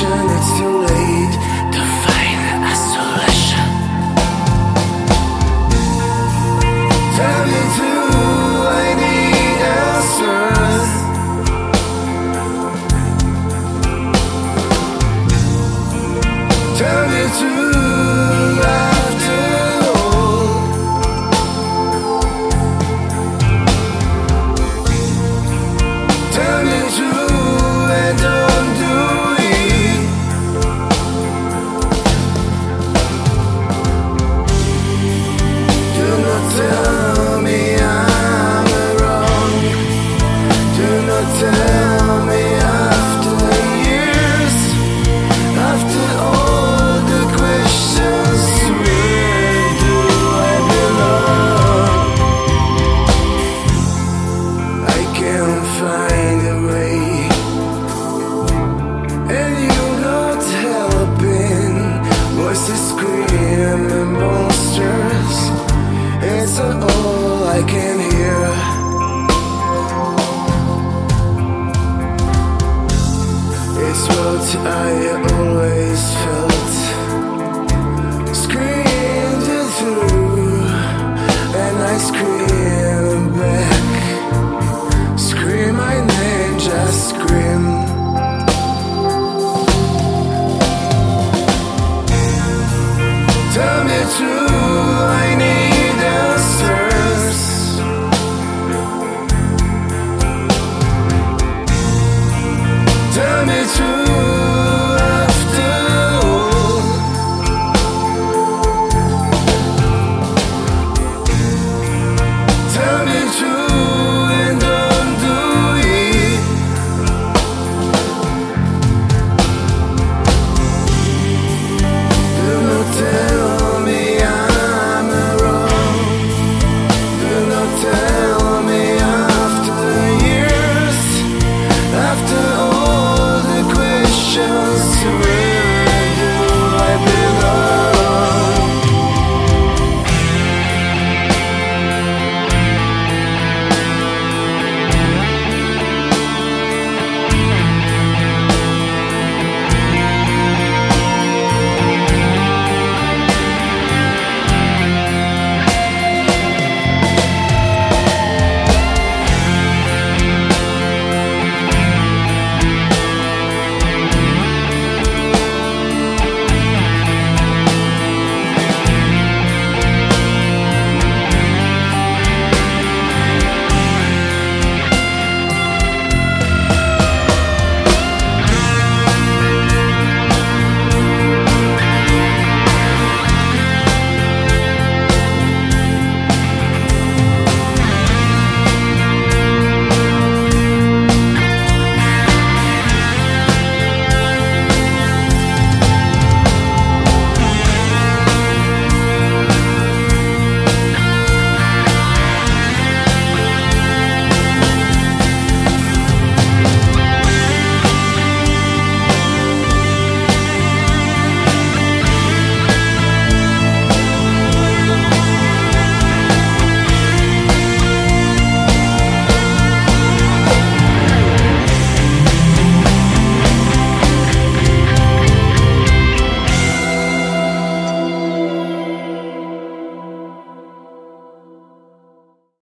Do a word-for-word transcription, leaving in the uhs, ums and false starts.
isolation, it's too late to find isolation. Tell me to, I need answers. Tell me to, after all. Tell me to, and don't do it. Do not tell me I'm wrong. Do not tell me after years, after all the questions, where do I belong? I can't find a way, and you're not helping. Voices screaming monsters, it's all I can hear. It's what I always felt, screamed it through, and I scream back. Scream my name, just scream. Tell me true, I need answers. Tell me true, after all. Tell me true, and don't do it. Do not tell me I'm wrong. Do not tell me after years, after all the questions.